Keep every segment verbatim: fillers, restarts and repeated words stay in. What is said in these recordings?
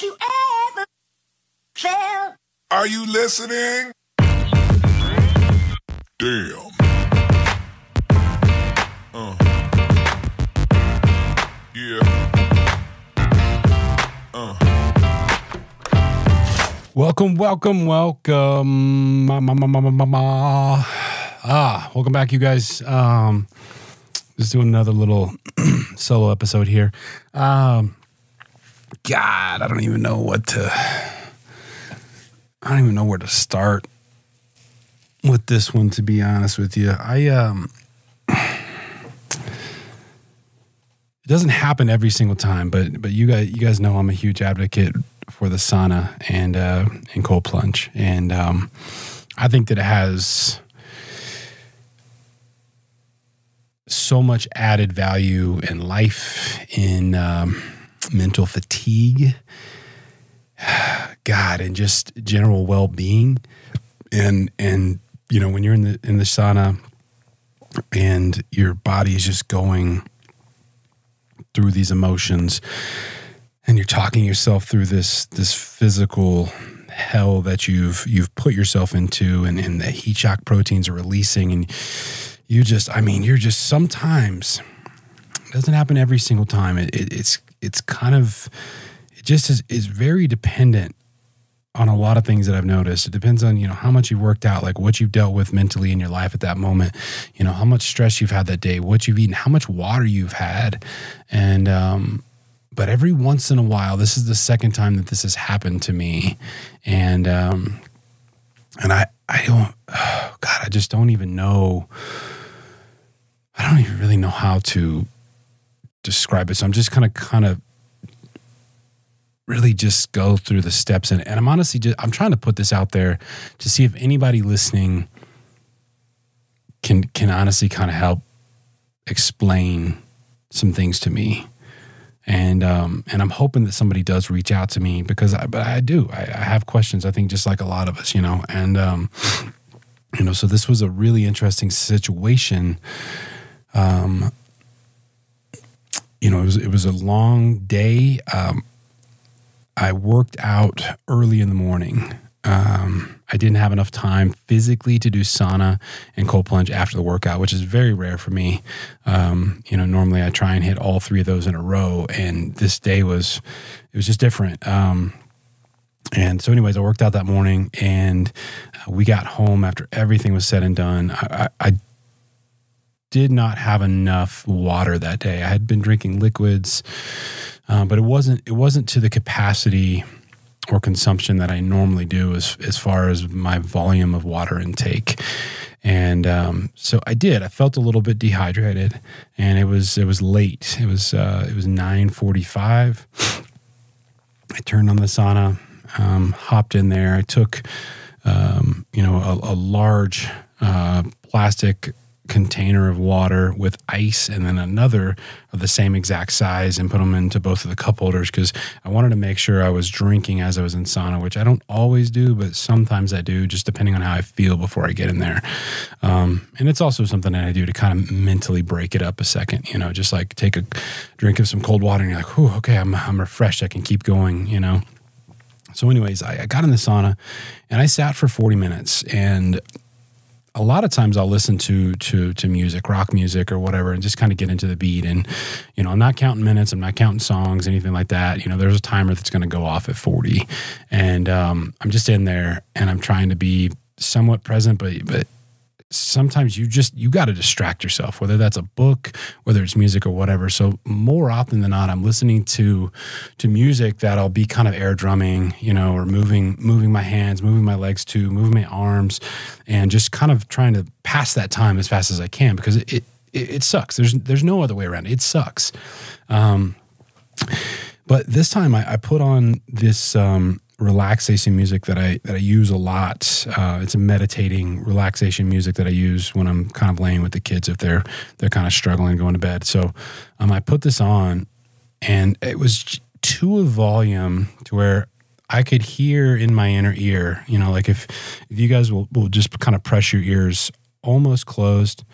Have you ever felt? Are you listening? Damn. Uh. Yeah. Uh. Welcome, welcome, welcome. Ma, ma, ma, ma, ma, ma. Ah, welcome back, you guys. Um, just doing another little solo episode here. Um, God, I don't even know what to. I don't even know where to start with this one, to be honest with you. I um, it doesn't happen every single time, but but you guys you guys know I'm a huge advocate for the sauna and uh, and cold plunge, and um, I think that it has so much added value in life, in um, mental fatigue, God, and just general well-being. And, and, you know, when you're in the, in the sauna and your body is just going through these emotions and you're talking yourself through this, this physical hell that you've, you've put yourself into, and, and the heat shock proteins are releasing, and you just, I mean, you're just sometimes, it doesn't happen every single time. It, it, it's, it's kind of, it just is, is very dependent on a lot of things that I've noticed. It depends on, you know, how much you've worked out, like what you've dealt with mentally in your life at that moment, you know, how much stress you've had that day, what you've eaten, how much water you've had. And, um, but every once in a while, this is the second time that this has happened to me. And, um, and I, I don't, oh God, I just don't even know. I don't even really know how to describe it. So I'm just kind of, kind of really just go through the steps. And, and I'm honestly just, I'm trying to put this out there to see if anybody listening can, can honestly kind of help explain some things to me. And, um, and I'm hoping that somebody does reach out to me, because I, but I do, I, I have questions, I think, just like a lot of us, you know, and, um, you know, so this was a really interesting situation. Um, you know, it was, it was a long day. Um, I worked out early in the morning. Um, I didn't have enough time physically to do sauna and cold plunge after the workout, which is very rare for me. Um, you know, normally I try and hit all three of those in a row, and this day was, it was just different. Um, and so anyways, I worked out that morning, and uh, we got home after everything was said and done. I, I, I did not have enough water that day. I had been drinking liquids, um, but it wasn't it wasn't to the capacity or consumption that I normally do as as far as my volume of water intake. And um, so I did. I felt a little bit dehydrated, and it was it was late. It was uh, it was nine forty-five. I turned on the sauna, um, hopped in there. I took um, you know a, a large uh, plastic container of water with ice, and then another of the same exact size, and put them into both of the cup holders, because I wanted to make sure I was drinking as I was in sauna, which I don't always do, but sometimes I do, just depending on how I feel before I get in there. Um, and it's also something that I do to kind of mentally break it up a second, you know, just like take a drink of some cold water and you're like, whew, okay, I'm, I'm refreshed. I can keep going, you know? So anyways, I, I got in the sauna and I sat for forty minutes, and a lot of times I'll listen to, to, to music, rock music or whatever, and just kind of get into the beat. And, you know, I'm not counting minutes. I'm not counting songs, anything like that. You know, there's a timer that's going to go off at forty, and um, I'm just in there and I'm trying to be somewhat present, but, but sometimes you just, you got to distract yourself, whether that's a book, whether it's music or whatever. So more often than not, I'm listening to, to music that I'll be kind of air drumming, you know, or moving, moving my hands, moving my legs to, moving my arms, and just kind of trying to pass that time as fast as I can, because it, it, it sucks. There's, there's no other way around it. It sucks. Um, but this time I, I put on this, um, relaxation music that I that I use a lot. Uh, it's a meditating relaxation music that I use when I'm kind of laying with the kids if they're they're kind of struggling going to bed. So um, I put this on, and it was to a volume to where I could hear in my inner ear. You know, like if if you guys will will just kind of press your ears almost closed,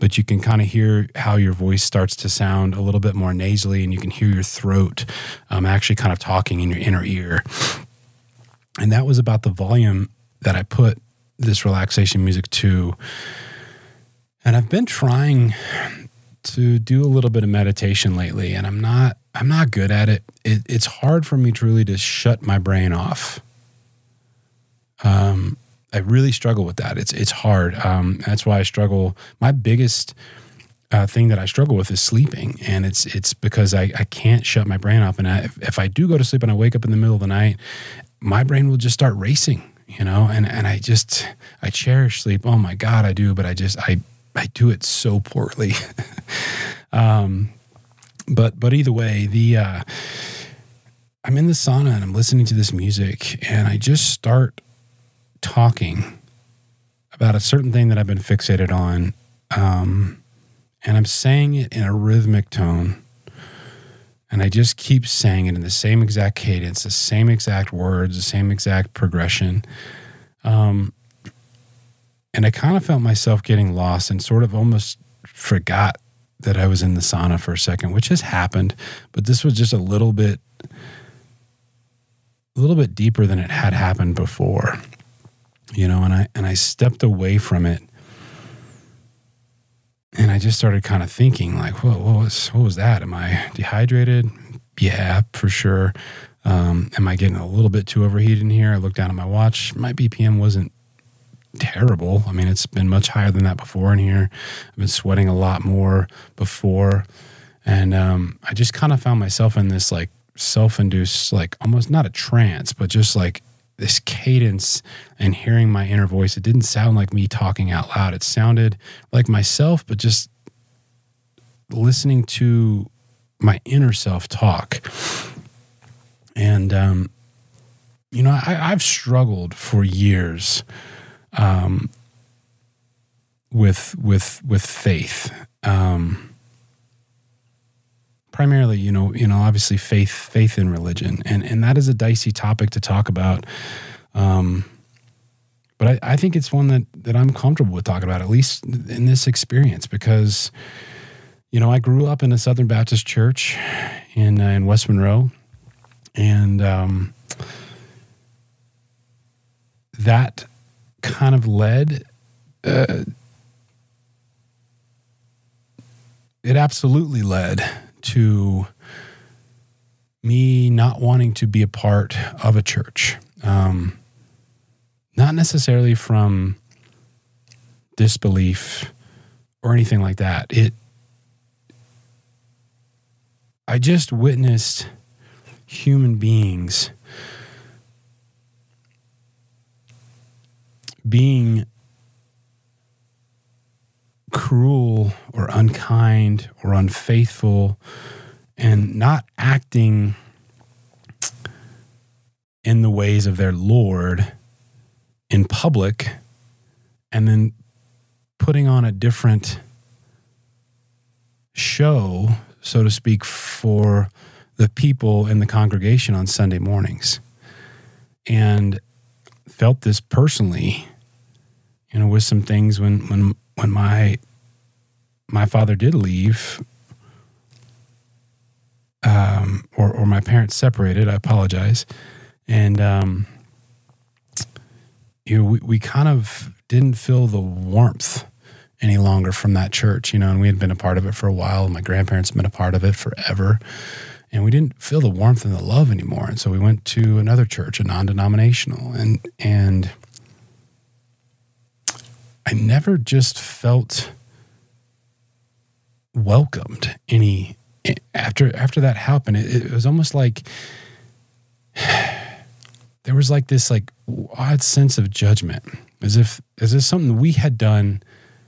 but you can kind of hear how your voice starts to sound a little bit more nasally, and you can hear your throat um, actually kind of talking in your inner ear. And that was about the volume that I put this relaxation music to. And I've been trying to do a little bit of meditation lately, and I'm not I'm not good at it. it it's hard for me truly to shut my brain off. Um, I really struggle with that. It's it's hard. Um, that's why I struggle. My biggest uh, thing that I struggle with is sleeping, and it's it's because I, I can't shut my brain off. And I, if, if I do go to sleep and I wake up in the middle of the night, my brain will just start racing, you know. And and I just I cherish sleep. Oh my God, I do. But I just I I do it so poorly. um, but but either way, the uh, I'm in the sauna and I'm listening to this music, and I just start talking about a certain thing that I've been fixated on, um, and I'm saying it in a rhythmic tone, and I just keep saying it in the same exact cadence, the same exact words, the same exact progression, um, and I kind of felt myself getting lost and sort of almost forgot that I was in the sauna for a second, which has happened, but this was just a little bit a little bit deeper than it had happened before. You know, and I and I stepped away from it, and I just started kind of thinking, like, "Whoa, what was what was that? Am I dehydrated? Yeah, for sure. Um, am I getting a little bit too overheated in here?" I looked down at my watch. My B P M wasn't terrible. I mean, it's been much higher than that before in here. I've been sweating a lot more before, and um, I just kind of found myself in this like self-induced, like almost not a trance, but just like this cadence and hearing my inner voice. It didn't sound like me talking out loud. It sounded like myself, but just listening to my inner self talk. And, um, you know, I, I've struggled for years um, with, with, with faith. Um, primarily, you know, you know, obviously faith, faith in religion. And, and that is a dicey topic to talk about. Um, but I, I think it's one that, that I'm comfortable with talking about, at least in this experience, because, you know, I grew up in a Southern Baptist church in, uh, in West Monroe, and, um, that kind of led, uh, it absolutely led to me not wanting to be a part of a church. Um, not necessarily from disbelief or anything like that. It, I just witnessed human beings being cruel or unkind or unfaithful and not acting in the ways of their Lord in public, and then putting on a different show, so to speak, for the people in the congregation on Sunday mornings. And felt this personally, you know, with some things when, when, when my, my father did leave, um, or, or my parents separated, I apologize. And, um, you know, we, we kind of didn't feel the warmth any longer from that church, you know, and we had been a part of it for a while. My grandparents had been a part of it forever. And we didn't feel the warmth and the love anymore. And so we went to another church, a non-denominational. And and I never just felt welcomed any after after that happened. It, it was almost like there was like this like odd sense of judgment, as if as if something we had done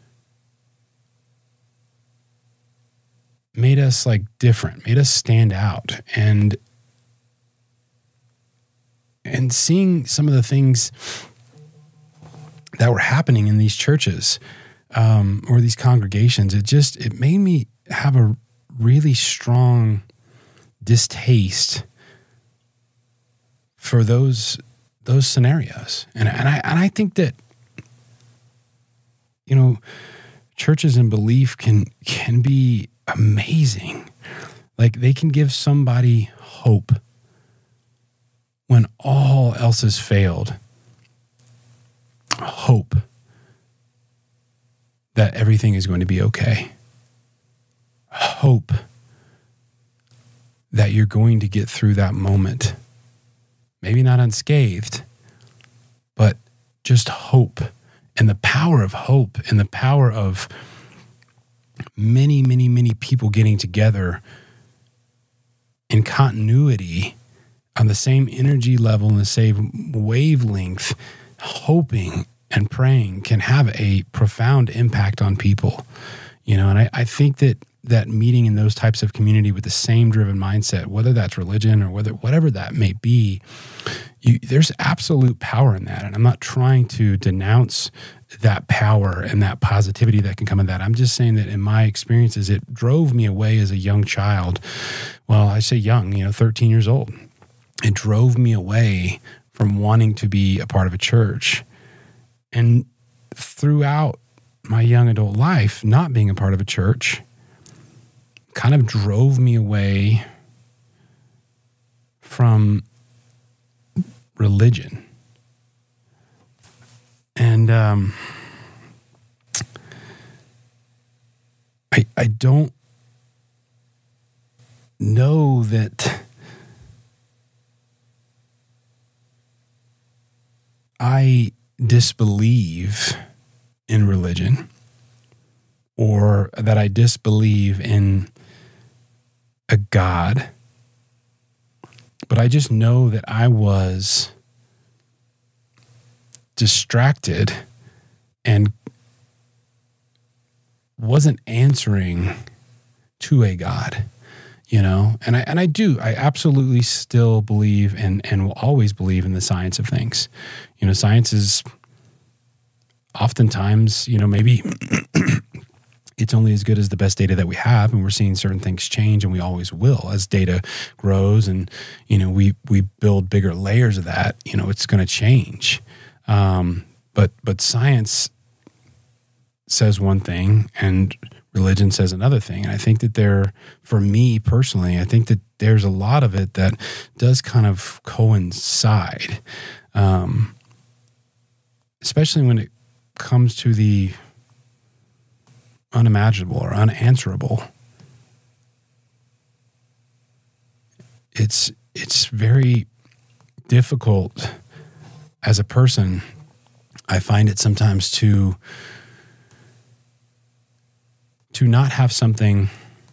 made us like different, made us stand out. And and seeing some of the things that were happening in these churches um, or these congregations, it just, it made me have a really strong distaste for those those scenarios. And and I and I think that, you know, churches and belief can can be amazing. Like they can give somebody hope when all else has failed. Hope that everything is going to be okay. Hope that you're going to get through that moment. Maybe not unscathed, but just hope. And the power of hope and the power of many, many, many people getting together in continuity on the same energy level and the same wavelength, hoping and praying can have a profound impact on people. You know, and I, I think that that meeting in those types of community with the same driven mindset, whether that's religion or whether whatever that may be, you, there's absolute power in that. And I'm not trying to denounce that power and that positivity that can come in that. I'm just saying that in my experiences, it drove me away as a young child. Well, I say young, you know, thirteen years old. It drove me away from wanting to be a part of a church. And throughout my young adult life, not being a part of a church kind of drove me away from religion. And um, I, I don't know that I disbelieve in religion or that I disbelieve in a God, but I just know that I was distracted and wasn't answering to a God, you know, and I and I do I absolutely still believe and and will always believe in the science of things. You know, science is oftentimes, you know, maybe it's only as good as the best data that we have, and we're seeing certain things change, and we always will as data grows, and you know we we build bigger layers of that. You know, it's going to change, um, but but science says one thing, and religion says another thing. And I think that there, for me personally, I think that there's a lot of it that does kind of coincide, um, especially when it comes to the unimaginable or unanswerable. It's it's very difficult as a person. I find it sometimes to to not have something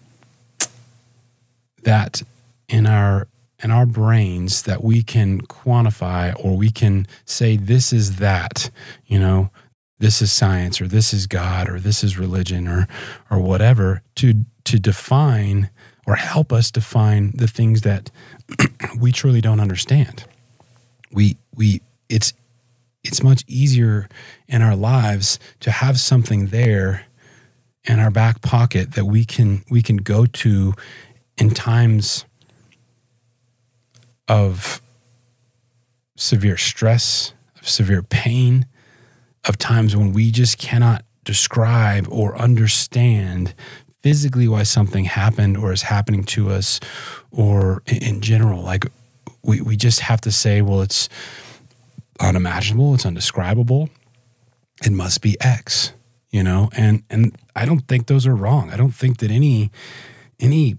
that in our in our brains that we can quantify, or we can say this is that, you know, this is science, or this is God, or this is religion, or or whatever, to to define or help us define the things that we truly don't understand. We we it's it's much easier in our lives to have something there in our back pocket that we can we can go to in times of severe stress, of severe pain, of times when we just cannot describe or understand physically why something happened or is happening to us, or in general. Like we, we just have to say, well, it's unimaginable, it's undescribable, it must be X, you know? And and I don't think those are wrong. I don't think that any any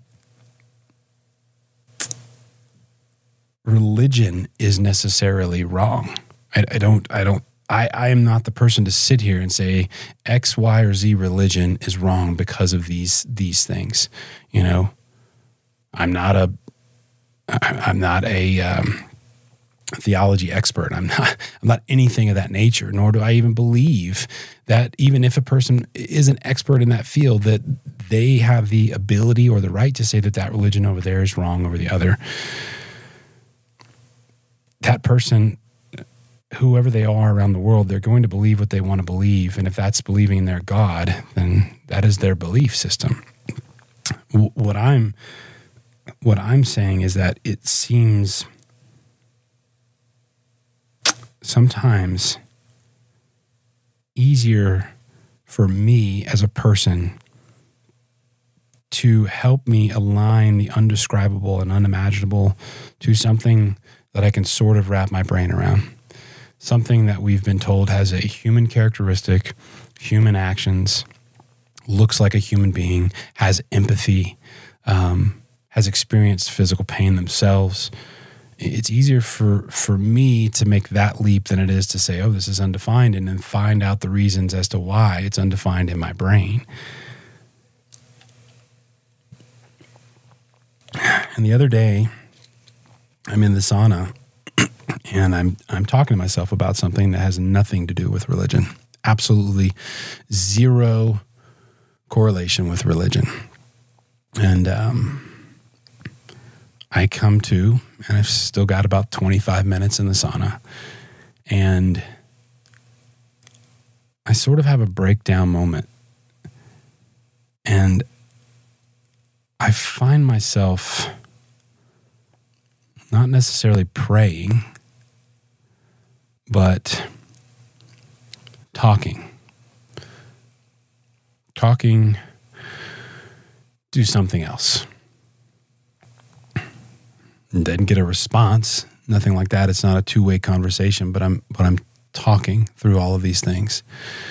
religion is necessarily wrong. I, I don't I don't I, I am not the person to sit here and say X, Y, or Z religion is wrong because of these these things. You know, I'm not a I'm not a um, theology expert. I'm not I'm not anything of that nature. Nor do I even believe that even if a person is an expert in that field, that they have the ability or the right to say that that religion over there is wrong over the other. That person, whoever they are around the world, they're going to believe what they want to believe. And if that's believing in their God, then that is their belief system. What I'm, what I'm saying is that it seems sometimes easier for me as a person to help me align the undescribable and unimaginable to something that I can sort of wrap my brain around. Something that we've been told has a human characteristic, human actions, looks like a human being, has empathy, um, has experienced physical pain themselves. It's easier for, for me to make that leap than it is to say, oh, this is undefined, and then find out the reasons as to why it's undefined in my brain. And the other day, I'm in the sauna, and I'm I'm talking to myself about something that has nothing to do with religion. Absolutely zero correlation with religion. And um, I come to, and I've still got about twenty-five minutes in the sauna, and I sort of have a breakdown moment. And I find myself not necessarily praying, but talking. Talking, do something else. And didn't get a response, nothing like that. It's not a two-way conversation, but I'm but I'm talking through all of these things.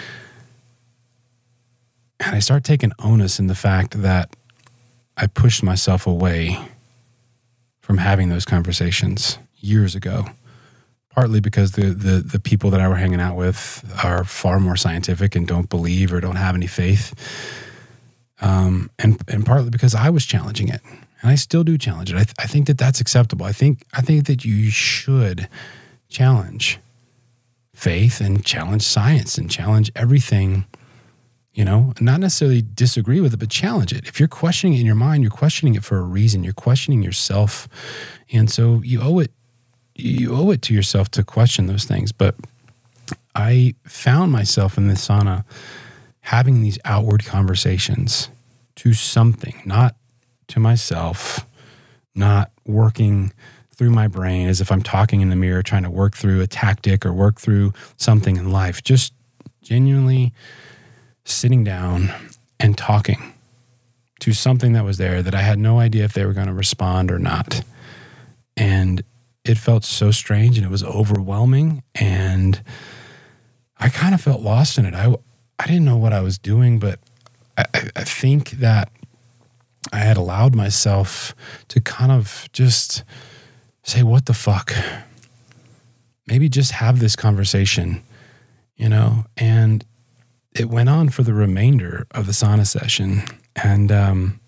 And I start taking onus in the fact that I pushed myself away from having those conversations years ago, partly because the, the, the people that I were hanging out with are far more scientific and don't believe or don't have any faith. Um, and, and partly because I was challenging it, and I still do challenge it. I, th- I think that that's acceptable. I think, I think that you should challenge faith and challenge science and challenge everything. You know, not necessarily disagree with it, but challenge it. If you're questioning it in your mind, you're questioning it for a reason. You're questioning yourself. And so you owe it, you owe it to yourself to question those things. But I found myself in the sauna having these outward conversations to something, not to myself, not working through my brain as if I'm talking in the mirror, trying to work through a tactic or work through something in life. Just genuinely sitting down and talking to something that was there that I had no idea if they were going to respond or not. And it felt so strange, and it was overwhelming, and I kind of felt lost in it. I, I didn't know what I was doing, but I, I think that I had allowed myself to kind of just say, what the fuck? Maybe just have this conversation, you know, and it went on for the remainder of the sauna session. And um,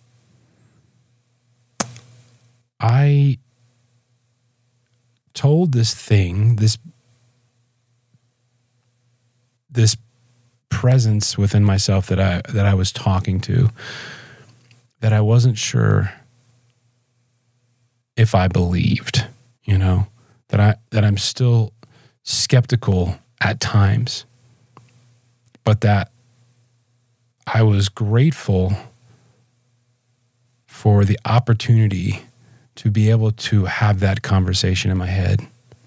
I told this thing, this this presence within myself that I that I was talking to, that I wasn't sure if I believed, you know, that I that I'm still skeptical at times. But that I was grateful for the opportunity to be able to have that conversation in my head.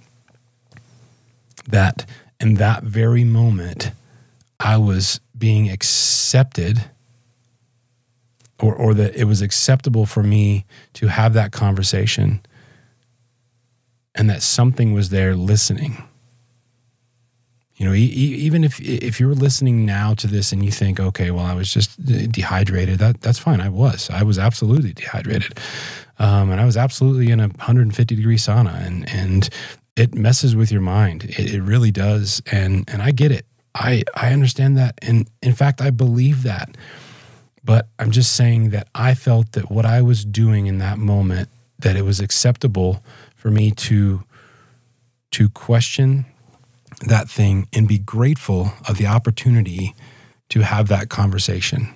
That in that very moment, I was being accepted, or, or that it was acceptable for me to have that conversation, and that something was there listening. You know, e- even if if you're listening now to this and you think, okay, well, I was just dehydrated, that that's fine. I was. I was absolutely dehydrated. Um, and I was absolutely in a one hundred fifty degree sauna, and, and it messes with your mind. It, it really does. And and I get it. I, I understand that. And in fact, I believe that. But I'm just saying that I felt that what I was doing in that moment, that it was acceptable for me to to question that thing and be grateful of the opportunity to have that conversation.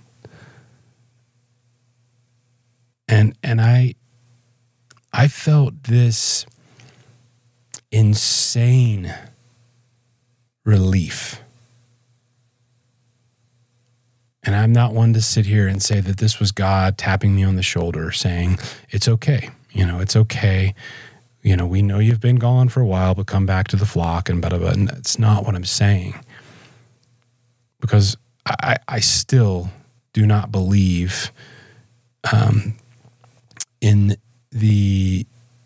And and I I felt this insane relief. And I'm not one to sit here and say that this was God tapping me on the shoulder saying, it's okay. You know, it's okay. You know, we know you've been gone for a while, but come back to the flock and blah, blah, blah. And that's not what I'm saying. Because I, I still do not believe um, in the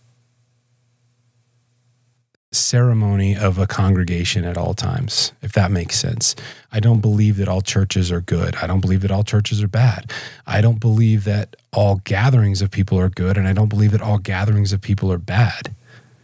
ceremony of a congregation at all times, if that makes sense. I don't believe that all churches are good. I don't believe that all churches are bad. I don't believe that all gatherings of people are good, and I don't believe that all gatherings of people are bad.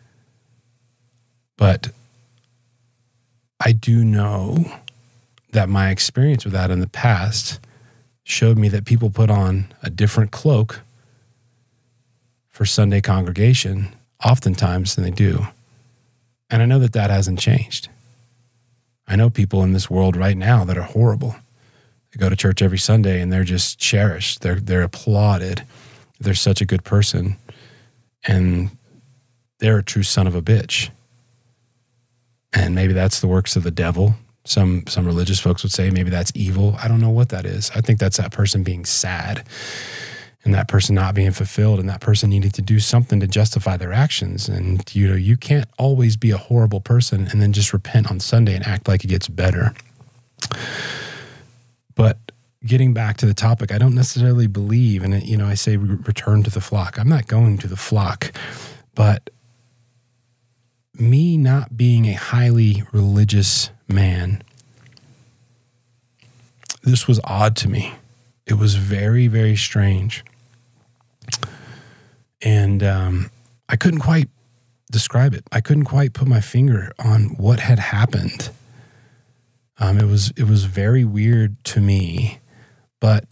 But I do know that my experience with that in the past showed me that people put on a different cloak for Sunday congregation oftentimes than they do. And I know that that hasn't changed. I know people in this world right now that are horrible. They go to church every Sunday and they're just cherished. They're they're applauded. They're such a good person. And they're a true son of a bitch. And maybe that's the works of the devil. Some some religious folks would say maybe that's evil. I don't know what that is. I think that's that person being sad and that person not being fulfilled and that person needing to do something to justify their actions. And, you know, you can't always be a horrible person and then just repent on Sunday and act like it gets better. But getting back to the topic, I don't necessarily believe, and, you know, I say return to the flock. I'm not going to the flock, but me not being a highly religious man, this was odd to me. It was very, very strange. And um, I couldn't quite describe it. I couldn't quite put my finger on what had happened. Um, it was it was very weird to me. But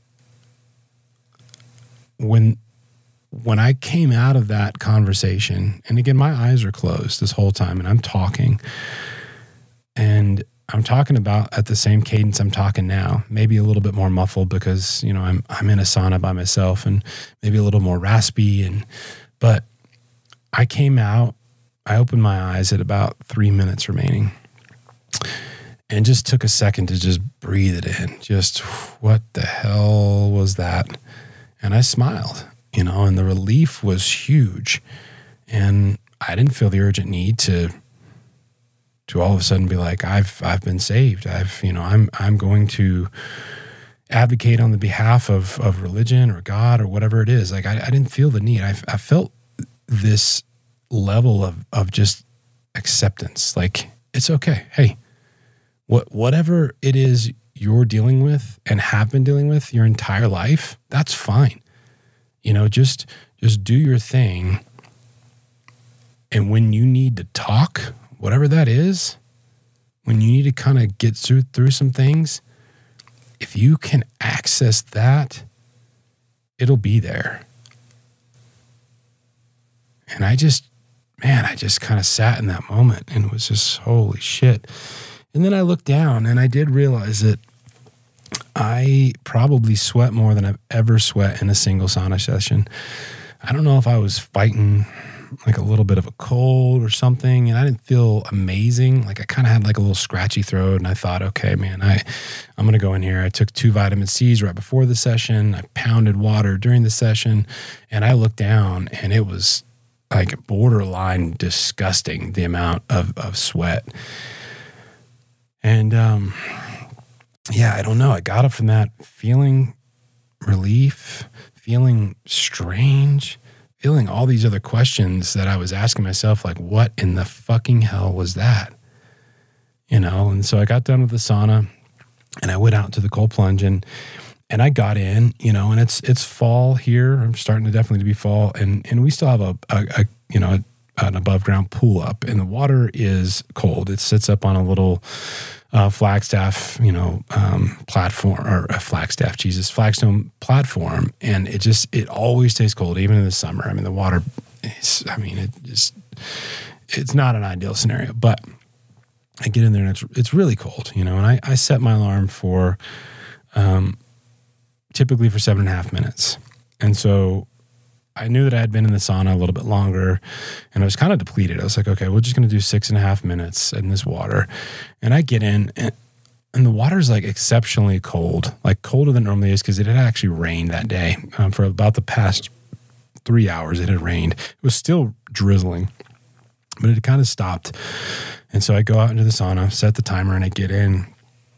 when when I came out of that conversation, and again, my eyes are closed this whole time, and I'm talking, and I'm talking about at the same cadence I'm talking now, maybe a little bit more muffled because, you know, I'm I'm in a sauna by myself and maybe a little more raspy. And but I came out, I opened my eyes at about three minutes remaining and just took a second to just breathe it in. Just what the hell was that? And I smiled, you know, and the relief was huge. And I didn't feel the urgent need to to all of a sudden be like, I've I've been saved. I've, you know, I'm I'm going to advocate on the behalf of, of religion or God or whatever it is. Like I, I didn't feel the need. I I felt this level of of just acceptance. Like it's okay. Hey, what whatever it is you're dealing with and have been dealing with your entire life, that's fine. You know, just just do your thing. And when you need to talk, whatever that is, when you need to kind of get through, through some things, if you can access that, it'll be there. And I just, man, I just kind of sat in that moment and it was just, holy shit. And then I looked down and I did realize that I probably sweat more than I've ever sweat in a single sauna session. I don't know if I was fighting like a little bit of a cold or something, and I didn't feel amazing. Like I kind of had like a little scratchy throat, and I thought, okay, man, I, I'm going to go in here. I took two vitamin C's right before the session. I pounded water during the session, and I looked down, and it was like borderline disgusting, the amount of, of sweat. And um, yeah, I don't know. I got up from that feeling relief, feeling strange, feeling all these other questions that I was asking myself, like, what in the fucking hell was that? You know, and so I got done with the sauna and I went out to the cold plunge and and I got in, you know, and it's it's fall here. I'm starting to definitely to be fall. And and we still have a, a, a you know, an above ground pool up and the water is cold. It sits up on a little uh, Flagstaff, you know, um, platform or a Flagstaff, Jesus, Flagstone platform. And it just, it always stays cold, even in the summer. I mean, the water is, I mean, it just, it's not an ideal scenario, but I get in there and it's, it's really cold, you know, and I, I set my alarm for, um, typically for seven and a half minutes. And so I knew that I had been in the sauna a little bit longer and I was kind of depleted. I was like, okay, we're just going to do six and a half minutes in this water. And I get in and, and the water's like exceptionally cold, like colder than it normally is because it had actually rained that day. Um, for about the past three hours, it had rained. It was still drizzling, but it had kind of stopped. And so I go out into the sauna, set the timer, and I get in.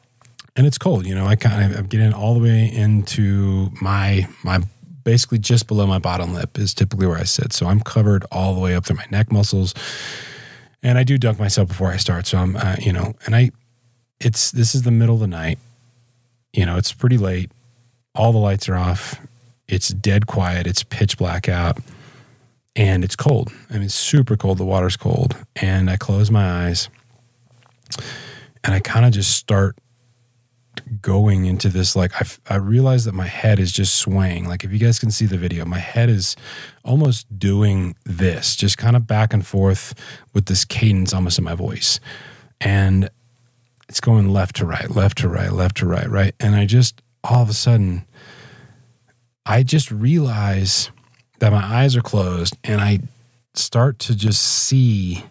and it's cold. You know, I kind of I'm getting all the way into my my basically just below my bottom lip is typically where I sit. So I'm covered all the way up to my neck muscles, and I do dunk myself before I start. So I'm, uh, you know, and I, it's this is the middle of the night. You know, it's pretty late. All the lights are off. It's dead quiet. It's pitch black out, and it's cold. I mean, it's super cold. The water's cold, and I close my eyes, and I kind of just start going into this, like, I, I realize that my head is just swaying. Like, if you guys can see the video, my head is almost doing this, just kind of back and forth with this cadence almost in my voice. And it's going left to right, left to right, left to right, right? And I just, all of a sudden, I just realize that my eyes are closed, and I start to just see,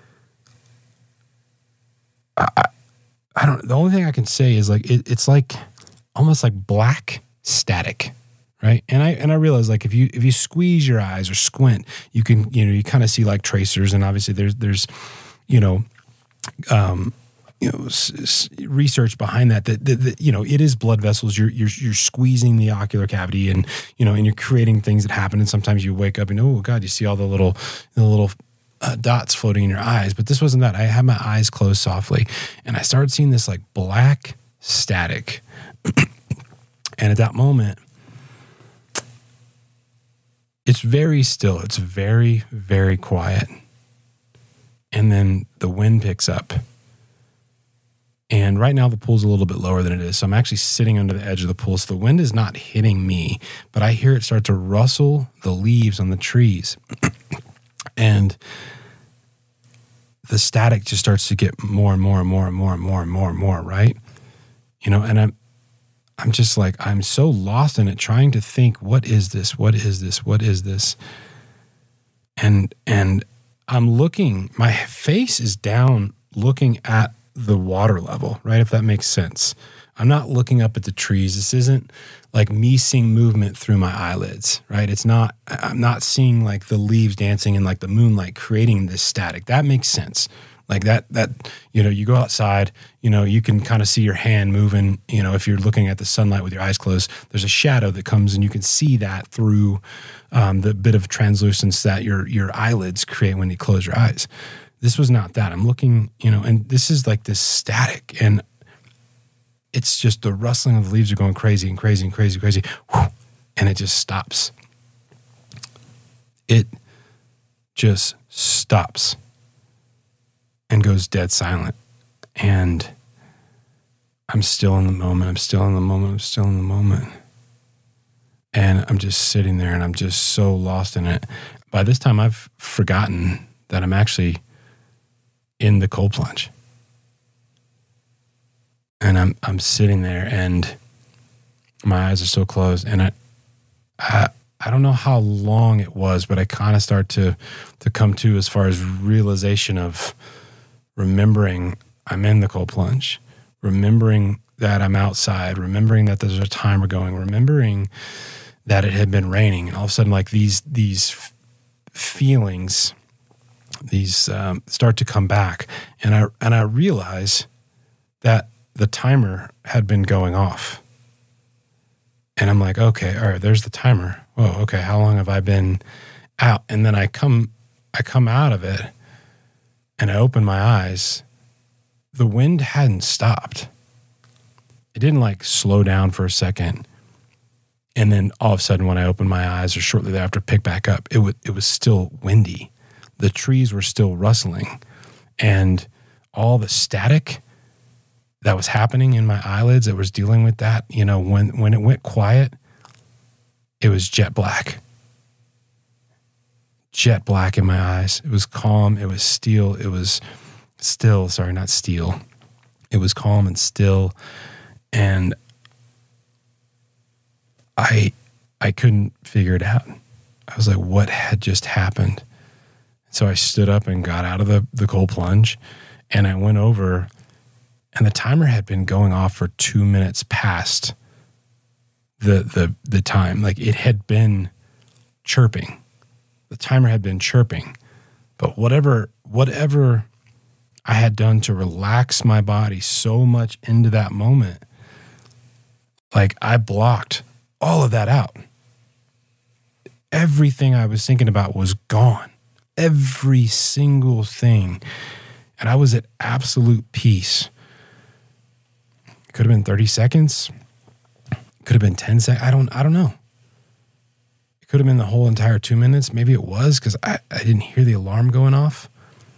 I, I don't, the only thing I can say is like, it, it's like almost like black static, right? And I, and I realize, like, if you, if you squeeze your eyes or squint, you can, you know, you kind of see like tracers, and obviously there's, there's, you know, um, you know, s- s- research behind that, that, that, that, you know, it is blood vessels. You're, you're, you're squeezing the ocular cavity, and, you know, and you're creating things that happen. And sometimes you wake up and, oh God, you see all the little, the little, Uh, dots floating in your eyes. But this wasn't that. I had my eyes closed softly, and I started seeing this like black static. And at that moment, it's very still. It's very, very quiet. And then the wind picks up. And right now the pool's a little bit lower than it is. So I'm actually sitting under the edge of the pool. So the wind is not hitting me, but I hear it start to rustle the leaves on the trees. And the static just starts to get more and more and more and more and more and more and more, right? You know, and I'm I'm just like, I'm so lost in it, trying to think, what is this? What is this? What is this? And and I'm looking, my face is down looking at the water level, right? If that makes sense. I'm not looking up at the trees. This isn't like me seeing movement through my eyelids, right? It's not, I'm not seeing like the leaves dancing and like the moonlight creating this static. That makes sense. Like that, that, you know, you go outside, you know, you can kind of see your hand moving, you know, if you're looking at the sunlight with your eyes closed, there's a shadow that comes, and you can see that through um, the bit of translucence that your, your eyelids create when you close your eyes. This was not that. I'm looking, you know, and this is like this static, and it's just the rustling of the leaves are going crazy and crazy and crazy, crazy. Whew, and it just stops. It just stops and goes dead silent. And I'm still in the moment. I'm still in the moment. I'm still in the moment. And I'm just sitting there, and I'm just so lost in it. By this time, I've forgotten that I'm actually in the cold plunge. And I'm I'm sitting there, and my eyes are so closed, and I I, I don't know how long it was, but I kind of start to to come to as far as realization of remembering I'm in the cold plunge, remembering that I'm outside, remembering that there's a timer going, remembering that it had been raining, and all of a sudden, like these these f- feelings, these um, start to come back, and I and I realize that the timer had been going off. And I'm like, okay, all right, there's the timer. Whoa, okay, how long have I been out? And then I come I come out of it, and I open my eyes. The wind hadn't stopped. It didn't like slow down for a second. And then all of a sudden, when I opened my eyes, or shortly thereafter, pick back up, it was, it was still windy. The trees were still rustling. And all the static that was happening in my eyelids that was dealing with that, you know, when, when it went quiet, it was jet black. Jet black in my eyes. It was calm. It was still. It was still, sorry, not steel. It was calm and still. And I, I couldn't figure it out. I was like, what had just happened? So I stood up and got out of the, the cold plunge, and I went over, and the timer had been going off for two minutes past the the the time. Like, it had been chirping. The timer had been chirping. But whatever whatever I had done to relax my body so much into that moment, Like I blocked all of that out. Everything I was thinking about was gone. Every single thing. And I was at absolute peace. It could have been thirty seconds. It could have been ten seconds. I don't, I don't know. It could have been the whole entire two minutes. Maybe it was because I, I didn't hear the alarm going off.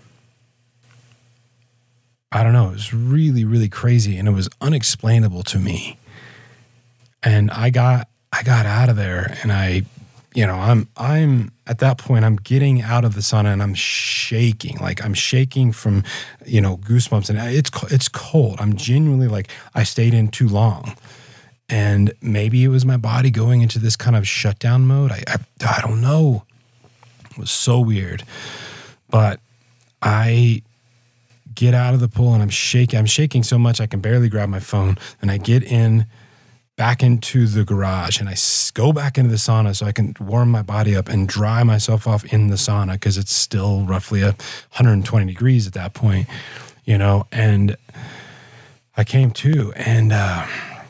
I don't know. It was really, really crazy. And it was unexplainable to me. And I got, I got out of there and I, you know, I'm, I'm at that point, I'm getting out of the sauna and I'm shaking. Like I'm shaking from, you know, goosebumps, and it's, it's cold. I'm genuinely like, I stayed in too long. And maybe it was my body going into this kind of shutdown mode. I, I, I don't know. It was so weird. But I get out of the pool and I'm shaking. I'm shaking so much I can barely grab my phone. And I get in back into the garage and I go back into the sauna so I can warm my body up and dry myself off in the sauna because it's still roughly a one hundred twenty degrees at that point, you know. And I came to and uh,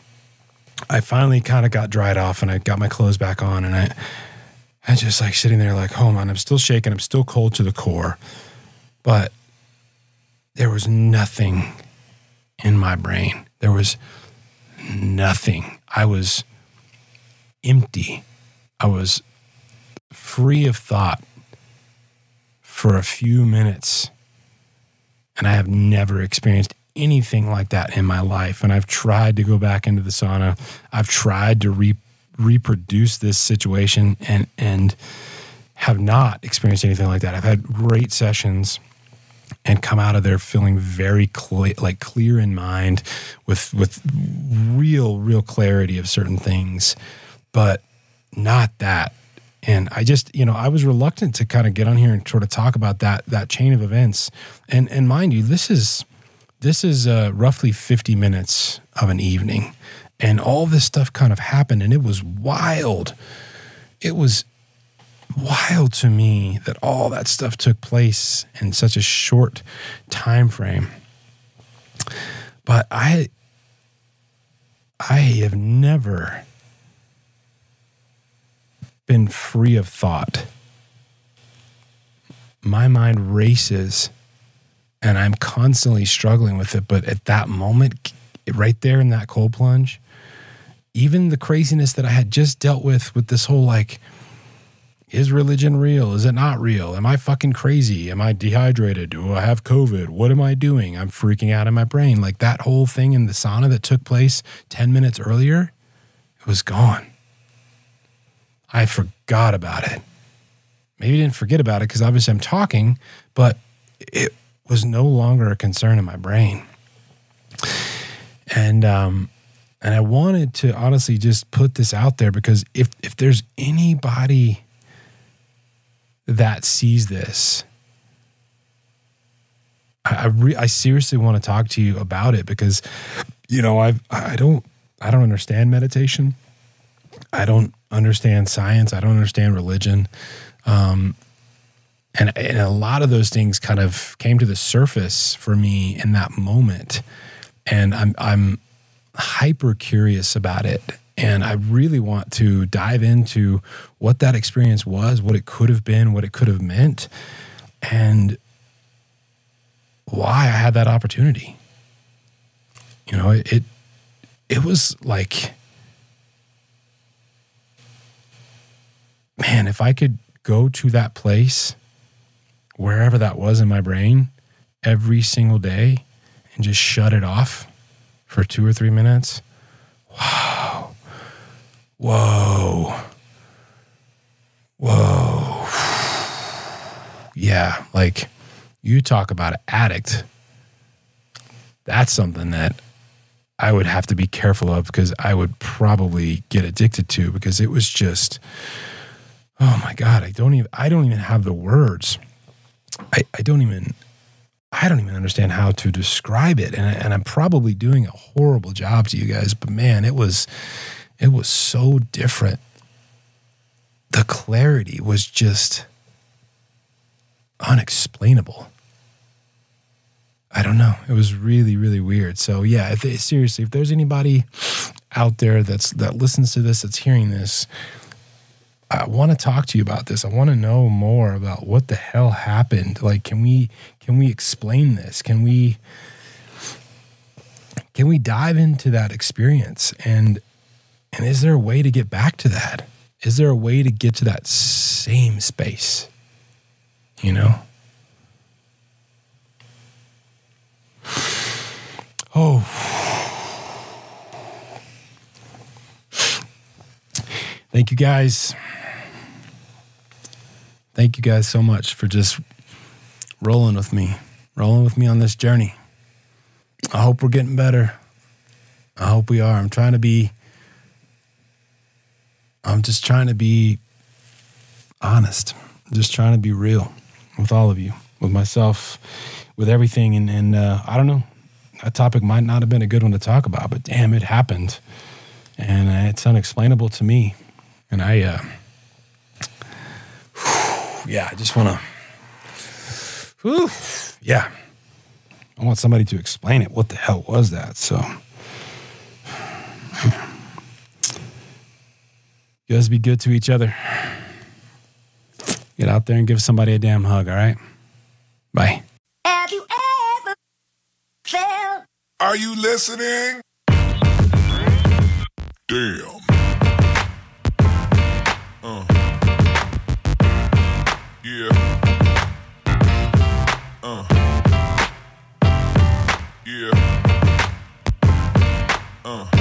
I finally kind of got dried off and I got my clothes back on and I, I just like sitting there like, oh man, I'm still shaking. I'm still cold to the core, but there was nothing in my brain. There was nothing. I was empty. I was free of thought for a few minutes. And I have never experienced anything like that in my life. And I've tried to go back into the sauna. I've tried to re- reproduce this situation and, and have not experienced anything like that. I've had great sessions and come out of there feeling very clear, like clear in mind with, with real, real clarity of certain things, but not that. And I just, you know, I was reluctant to kind of get on here and sort of talk about that, that chain of events. And, and mind you, this is, this is uh, roughly fifty minutes of an evening, and all this stuff kind of happened, and it was wild. It was wild to me that all that stuff took place in such a short time frame. But I, I have never been free of thought. My mind races and I'm constantly struggling with it. But at that moment, right there in that cold plunge, even the craziness that I had just dealt with, with this whole like, is religion real? Is it not real? Am I fucking crazy? Am I dehydrated? Do I have COVID? What am I doing? I'm freaking out in my brain. Like that whole thing in the sauna that took place ten minutes earlier, it was gone. I forgot about it. Maybe I didn't forget about it because obviously I'm talking, but it was no longer a concern in my brain. And, um, and I wanted to honestly just put this out there because if, if there's anybody that sees this, I I, re- I seriously want to talk to you about it because, you know, I I don't I don't understand meditation. I don't understand science. I don't understand religion, um, and and a lot of those things kind of came to the surface for me in that moment, and I'm I'm hyper curious about it. And I really want to dive into what that experience was, what it could have been, what it could have meant, and why I had that opportunity. You know, it it, it was like, man, if I could go to that place, wherever that was in my brain, every single day and just shut it off for two or three minutes, wow. Whoa. Whoa. Yeah, like you talk about an addict. That's something that I would have to be careful of because I would probably get addicted to because it was just, oh my God, I don't even, I don't even have the words. I, I don't even, I don't even understand how to describe it. And, I, and I'm probably doing a horrible job to you guys, but man, it was, It was so different. The clarity was just unexplainable. I don't know. It was really, really weird. So yeah, if they, seriously, if there's anybody out there that's that listens to this, that's hearing this, I want to talk to you about this. I want to know more about what the hell happened. Like, can we can we explain this? Can we can we dive into that experience? And and is there a way to get back to that? Is there a way to get to that same space? You know? Oh. Thank you guys. Thank you guys so much for just rolling with me, rolling with me on this journey. I hope we're getting better. I hope we are. I'm trying to be, I'm just trying to be honest. I'm just trying to be real with all of you, with myself, with everything. And, and uh, I don't know, that topic might not have been a good one to talk about, but damn, it happened. And uh, it's unexplainable to me. And I, uh, yeah, I just want to, yeah, I want somebody to explain it. What the hell was that? So, you guys be good to each other. Get out there and give somebody a damn hug, all right? Bye. Have you ever felt? Are you listening? Damn. Uh. Yeah. Uh. Yeah. Uh.